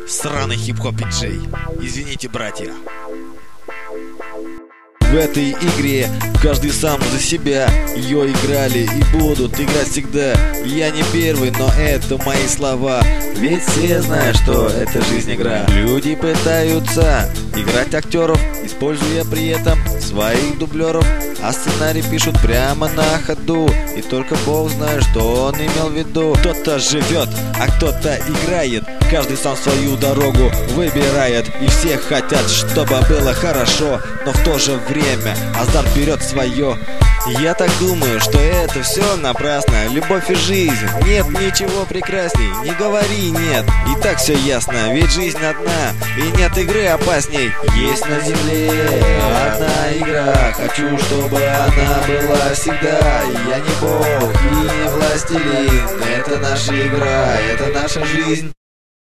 Сраный хип-хоп диджей. Извините, братья. В этой игре каждый сам за себя. Ее играли и будут играть всегда. Я не первый, но это мои слова. Ведь все знают, что это жизнь игра. Люди пытаются играть актеров, используя при этом своих дублеров. А сценарий пишут прямо на ходу. И только Бог знает, что он имел в виду. Кто-то живет, а кто-то играет. Каждый сам свою дорогу выбирает. И все хотят, чтобы было хорошо, но в то же время азарт берет свое. Я так думаю, что это все напрасно. Любовь и жизнь, нет ничего прекрасней. Не говори нет, и так все ясно. Ведь жизнь одна, и нет игры опасней. Есть на земле одна игра. Хочу, чтобы она была всегда. Я не бог и не властелин. Это наша игра, это наша жизнь.